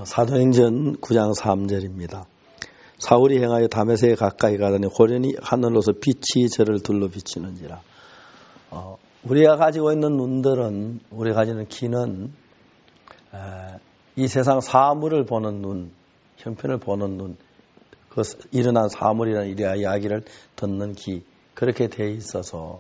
사도행전 9장 3절입니다. 사울이 행하여 다메섹에 가까이 가더니 호련히 하늘로서 빛이 저를 둘러 비치는지라. 우리가 가지고 있는 눈들은, 우리가 가지는 귀는 이 세상 사물을 보는 눈, 형편을 보는 눈, 그 일어난 사물이라는 이야기를 듣는 귀, 그렇게 되어 있어서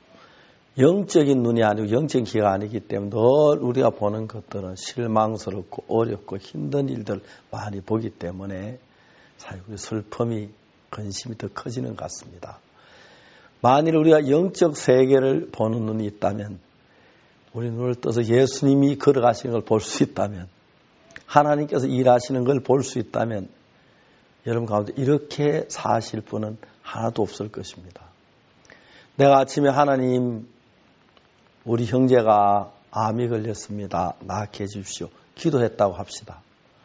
영적인 눈이 아니고 영적인 귀가 아니기 때문에 늘 우리가 보는 것들은 실망스럽고 어렵고 힘든 일들 많이 보기 때문에 우리 슬픔이, 근심이 더 커지는 것 같습니다. 만일 우리가 영적 세계를 보는 눈이 있다면, 우리 눈을 떠서 예수님이 걸어가시는 걸 볼 수 있다면, 하나님께서 일하시는 걸 볼 수 있다면 여러분 가운데 이렇게 사실 분은 하나도 없을 것입니다. 내가 아침에 하나님, 우리 형제가 암이 걸렸습니다. 낫게 해주십시오. 기도했다고 합시다.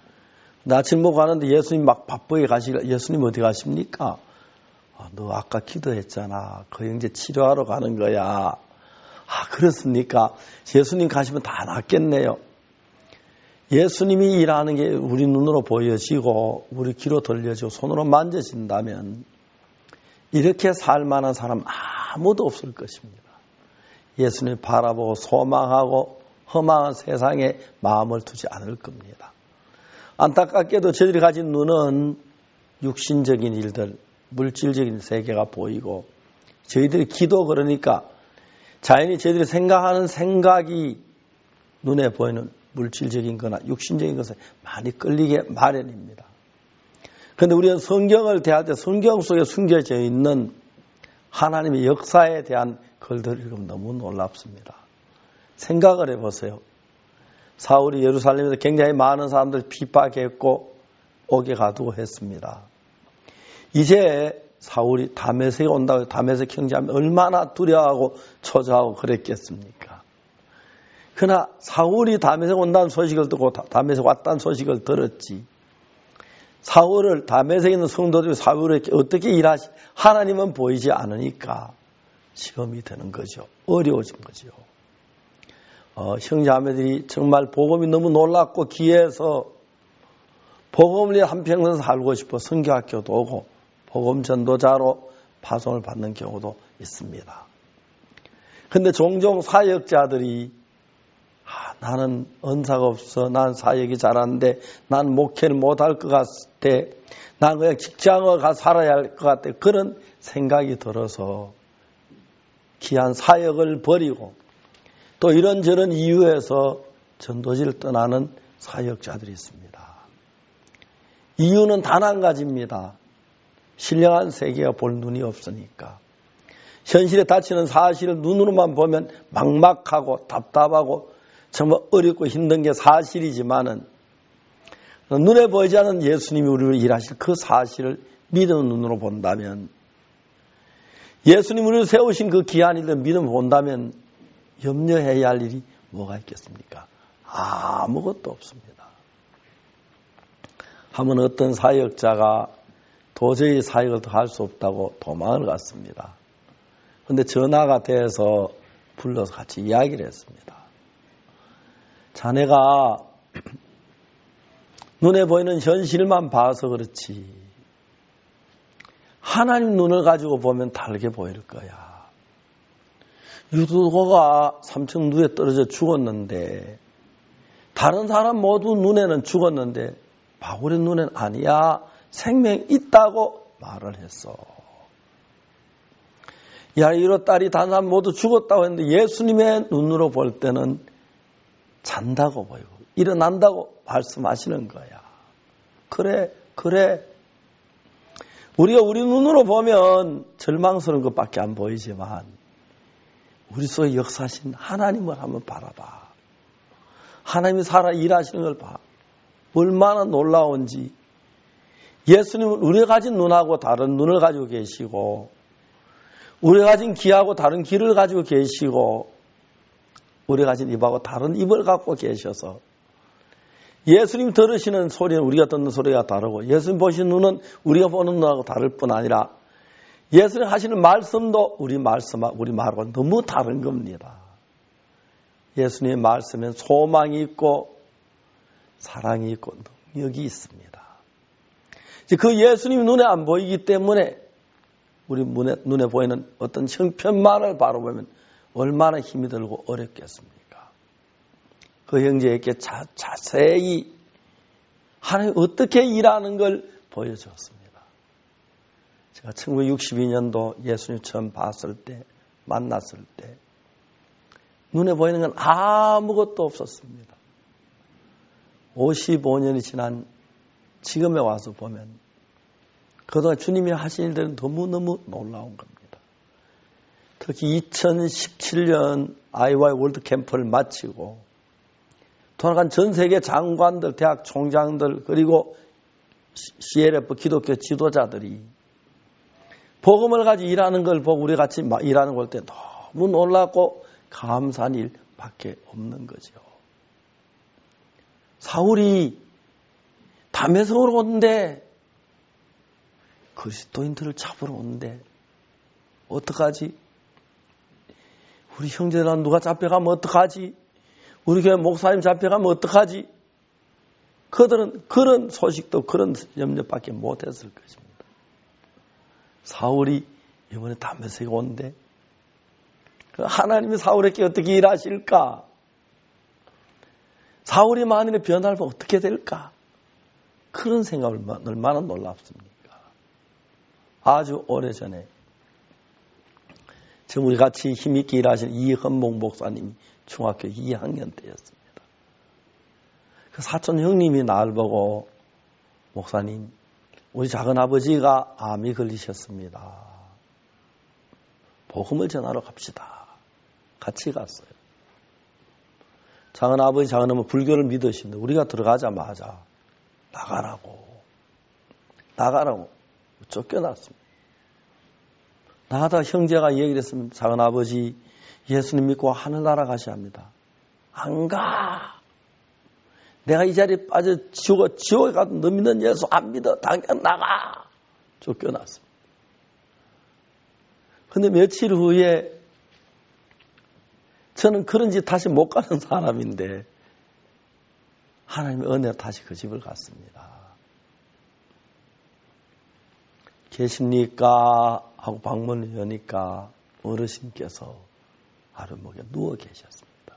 아침 먹고 가는데 예수님 막 바쁘게 가시길래, 예수님 어디 가십니까? 너 아까 기도했잖아. 그 형제 치료하러 가는 거야. 그렇습니까? 예수님 가시면 다 낫겠네요. 예수님이 일하는 게 우리 눈으로 보여지고 우리 귀로 들려지고 손으로 만져진다면 이렇게 살만한 사람 아무도 없을 것입니다. 예수님 바라보고 소망하고 허망한 세상에 마음을 두지 않을 겁니다. 안타깝게도 저희들이 가진 눈은 육신적인 일들, 물질적인 세계가 보이고, 저희들이 기도, 그러니까 자연히 저희들이 생각하는 생각이 눈에 보이는 물질적인 거나 육신적인 것에 많이 끌리게 마련입니다. 그런데 우리는 성경을 대할 때 성경 속에 숨겨져 있는 하나님의 역사에 대한 글들이 너무 놀랍습니다. 생각을 해보세요. 사울이 예루살렘에서 굉장히 많은 사람들 핍박했고 옥에 가두고 했습니다. 이제 사울이 다메섹에 온다고 해서 다메섹 형제하면 얼마나 두려워하고 초조하고 그랬겠습니까? 그러나 사울이 다메섹 온다는 소식을 듣고 다메섹 왔다는 소식을 들었지. 사울을, 다메섹에 있는 성도들이 사울을 어떻게 일하시, 하나님은 보이지 않으니까 시험이 되는 거죠. 어려워진 거죠. 형제자매들이 정말 복음이 너무 놀랍고 귀해서 복음을 위해 한평생 살고 싶어 선교학교도 오고 복음 전도자로 파송을 받는 경우도 있습니다. 그런데 종종 사역자들이 나는 은사가 없어, 난 사역이 잘하는데, 난 목회를 못할 것 같아, 난 그냥 직장을 가서 살아야 할 것 같아, 그런 생각이 들어서 귀한 사역을 버리고 또 이런저런 이유에서 전도지를 떠나는 사역자들이 있습니다. 이유는 단 한 가지입니다. 신령한 세계가 볼 눈이 없으니까. 현실에 닥치는 사실을 눈으로만 보면 막막하고 답답하고 정말 어렵고 힘든 게 사실이지만은, 눈에 보이지 않는 예수님이 우리를 일하실 그 사실을 믿음의 눈으로 본다면, 예수님 우리를 세우신 그 귀한 일을 믿음으로 본다면 염려해야 할 일이 뭐가 있겠습니까? 아무것도 없습니다. 한번 어떤 사역자가 도저히 사역을 더 할 수 없다고 도망을 갔습니다. 그런데 전화가 돼서 불러서 같이 이야기를 했습니다. 자네가 눈에 보이는 현실만 봐서 그렇지 하나님 눈을 가지고 보면 다르게 보일 거야. 유두고가 삼천루에 떨어져 죽었는데 다른 사람 모두 눈에는 죽었는데 바울의 눈에는 아니야. 생명이 있다고 말을 했어. 야이로 딸이 다른 사람 모두 죽었다고 했는데 예수님의 눈으로 볼 때는 잔다고 보이고 일어난다고 말씀하시는 거야. 그래. 우리가 우리 눈으로 보면 절망스러운 것밖에 안 보이지만 우리 속에 역사하신 하나님을 한번 바라봐. 하나님이 살아 일하시는 걸 봐. 얼마나 놀라운지. 예수님은 우리가 가진 눈하고 다른 눈을 가지고 계시고, 우리가 가진 귀하고 다른 귀를 가지고 계시고, 우리가 가진 입하고 다른 입을 갖고 계셔서 예수님 들으시는 소리는 우리가 듣는 소리가 다르고, 예수님 보시는 눈은 우리가 보는 눈하고 다를 뿐 아니라 예수님 하시는 말씀도 우리 말하고 너무 다른 겁니다. 예수님의 말씀엔 소망이 있고 사랑이 있고 능력이 있습니다. 그 예수님이 눈에 안 보이기 때문에 우리 눈에 보이는 어떤 형편만을 바라보면 얼마나 힘이 들고 어렵겠습니까? 그 형제에게 자세히 하나님이 어떻게 일하는 걸 보여주었습니다. 제가 1962년도 예수님 처음 봤을 때, 만났을 때 눈에 보이는 건 아무것도 없었습니다. 55년이 지난 지금에 와서 보면 그동안 주님이 하신 일들은 너무너무 놀라운 겁니다. 특히 2017년 IY 월드 캠프를 마치고 돌아간 전 세계 장관들, 대학 총장들 그리고 CLF 기독교 지도자들이 복음을 가지고 일하는 걸 보고 우리 같이 일하는 걸 때 너무 놀랍고 감사한 일밖에 없는 거죠. 사울이 다메섹으로 오는데 그리스도인들을 잡으러 오는데 어떡하지? 우리 형제들은 누가 잡혀가면 어떡하지? 우리 교회 목사님 잡혀가면 어떡하지? 그들은 그런 소식도 그런 염려밖에 못했을 것입니다. 사울이 이번에 다메섹에 오는데 하나님이 사울에게 어떻게 일하실까? 사울이 만일에 변화를 보면 어떻게 될까? 그런 생각을 얼마나 놀랍습니까? 아주 오래전에 지금 우리 같이 힘있게 일하신 이헌목 목사님이 중학교 2학년 때였습니다. 그 사촌 형님이 나를 보고 목사님, 우리 작은아버지가 암이 걸리셨습니다. 복음을 전하러 갑시다. 같이 갔어요. 작은아버지, 작은어머 불교를 믿으시는데 우리가 들어가자마자 나가라고 쫓겨났습니다. 나가다 형제가 얘기를 했으면 작은아버지 예수님 믿고 하늘나라 가셔야 합니다. 안 가. 내가 이 자리에 빠져 지옥에 가도 너 믿는 예수 안 믿어. 당장 나가. 쫓겨났습니다. 근데 며칠 후에 저는 그런 집 다시 못 가는 사람인데 하나님의 은혜로 다시 그 집을 갔습니다. 계십니까? 하고 방문을 여니까 어르신께서 아랫목에 누워 계셨습니다.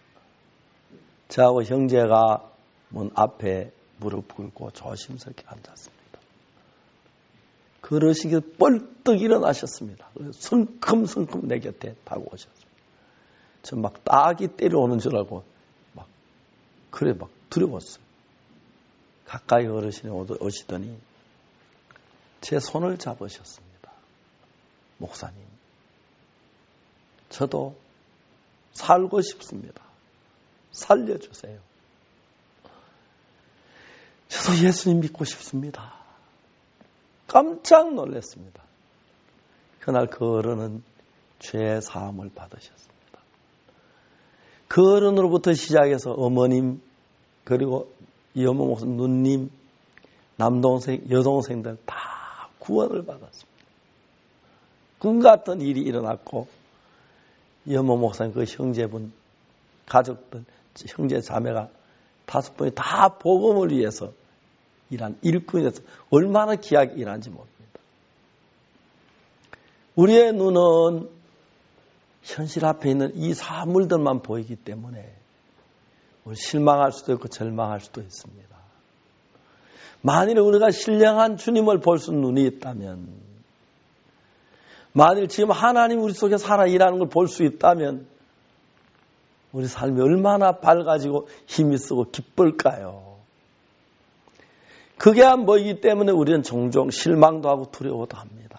저하고 형제가 문 앞에 무릎 꿇고 조심스럽게 앉았습니다. 그 어르신께서 벌떡 일어나셨습니다. 성큼성큼 내 곁에 타고 오셨습니다. 저 막 딱이 때려오는 줄 알고 막 두려웠어요. 가까이 어르신이 오시더니 제 손을 잡으셨습니다. 목사님, 저도 살고 싶습니다. 살려주세요. 저도 예수님 믿고 싶습니다. 깜짝 놀랐습니다. 그날 그 어른은 죄 사함을 받으셨습니다. 그 어른으로부터 시작해서 어머님, 그리고 이어머 목사 누님, 남동생, 여동생들 다 구원을 받았습니다. 꿈 같은 일이 일어났고 이어머 목사님 그 형제분, 가족들, 형제 자매가 5분이 다 복음을 위해서 일한 일꾼에서 얼마나 귀하게 일하는지 모릅니다. 우리의 눈은 현실 앞에 있는 이 사물들만 보이기 때문에 실망할 수도 있고 절망할 수도 있습니다. 만일 우리가 신령한 주님을 볼 수 있는 눈이 있다면, 만일 지금 하나님 우리 속에 살아 일하는 걸 볼 수 있다면 우리 삶이 얼마나 밝아지고 힘이 쓰고 기쁠까요? 그게 안 보이기 때문에 우리는 종종 실망도 하고 두려워도 합니다.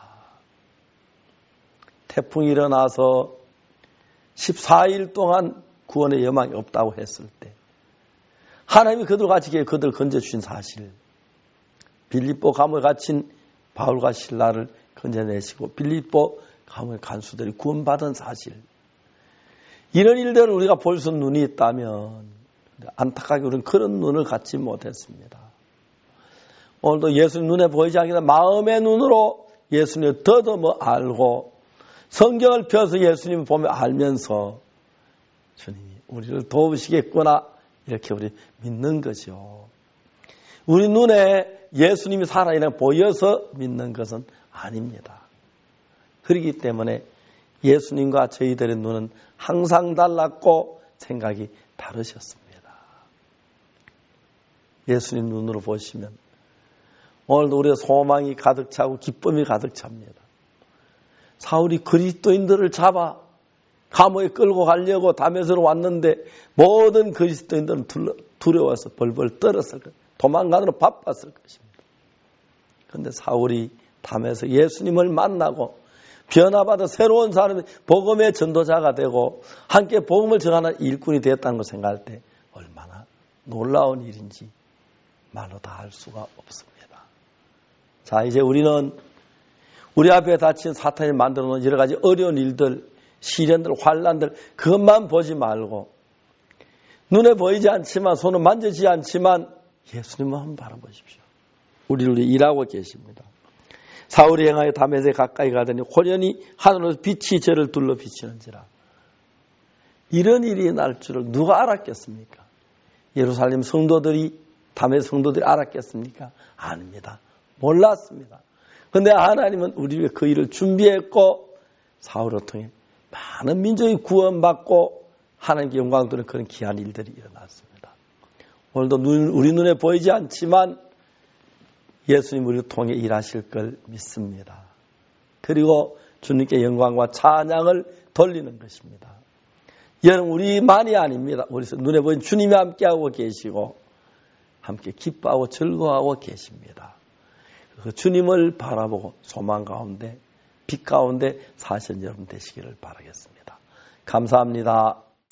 태풍이 일어나서 14일 동안 구원의 여망이 없다고 했을 때 하나님이 그들 같이 그들을 건져주신 사실, 빌립보 감옥에 갇힌 바울과 실라를 건져내시고 빌립보 감옥의 간수들이 구원받은 사실, 이런 일들을 우리가 볼 수 있는 눈이 있다면 안타깝게 우리는 그런 눈을 갖지 못했습니다. 오늘도 예수님 눈에 보이지 않기나 마음의 눈으로 예수님을 더듬어 알고 성경을 펴서 예수님을 보며 알면서 주님이 우리를 도우시겠구나 이렇게 우리 믿는 거죠. 우리 눈에 예수님이 살아있는 보여서 믿는 것은 아닙니다. 그렇기 때문에 예수님과 저희들의 눈은 항상 달랐고 생각이 다르셨습니다. 예수님 눈으로 보시면 오늘도 우리의 소망이 가득 차고 기쁨이 가득 찹니다. 사울이 그리스도인들을 잡아 감옥에 끌고 가려고 다메섹으로 왔는데 모든 그리스도인들은 두려워서 벌벌 떨었을 것입니다. 도망가느라 바빴을 것입니다. 그런데 사울이 다메섹 예수님을 만나고 변화받아 새로운 사람이 복음의 전도자가 되고 함께 복음을 전하는 일꾼이 되었다는 걸 생각할 때 얼마나 놀라운 일인지 말로 다 할 수가 없습니다. 자, 이제 우리는 우리 앞에 닥친 사탄이 만들어 놓은 여러 가지 어려운 일들, 시련들, 환난들 그것만 보지 말고 눈에 보이지 않지만 손은 만지지 않지만 예수님을 한번 바라보십시오. 우리를 위해 일하고 계십니다. 사울이 행하여 다메섹에 가까이 가더니 호련히 하늘에서 빛이 저를 둘러 비치는지라. 이런 일이 날 줄을 누가 알았겠습니까? 예루살렘 성도들이 다메섹 성도들이 알았겠습니까? 아닙니다. 몰랐습니다. 그런데 하나님은 우리 위해 그 일을 준비했고 사울을 통해 많은 민족이 구원받고 하나님께 영광을 돌리는 그런 귀한 일들이 일어났습니다. 오늘도 우리 눈에 보이지 않지만 예수님 우리를 통해 일하실 걸 믿습니다. 그리고 주님께 영광과 찬양을 돌리는 것입니다. 여러분 우리만이 아닙니다. 우리 눈에 보이는 주님이 함께하고 계시고 함께 기뻐하고 즐거워하고 계십니다. 그 주님을 바라보고 소망 가운데 빛 가운데 사시는 여러분 되시기를 바라겠습니다. 감사합니다.